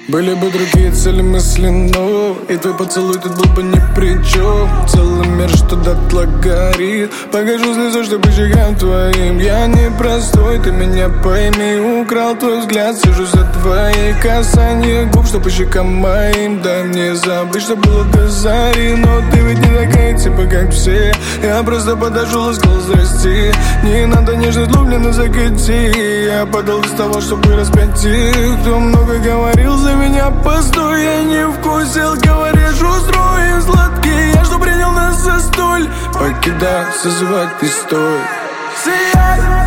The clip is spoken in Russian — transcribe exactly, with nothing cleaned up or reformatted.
Были бы другие цели мысли, но и твой поцелуй тут был бы ни при чем. Целый мир, что дотла горит. Покажу слезу, что по щекам твоим. Я не простой, ты меня пойми. Украл твой взгляд, сижу за твои касания губ, что по щекам моим. Дай мне забыть, что было до зари. Но ты ведь не такая, типа как все. Я просто подошел и сказал здрасти. Не надо нежность, люблено закати. Я подал без того, чтобы распять их. Кто много говорил за меня, постой, я не вкусил. Говоришь, устроим сладкий. Я что принял нас за столь. Покидай, созывать не стой. Сияй.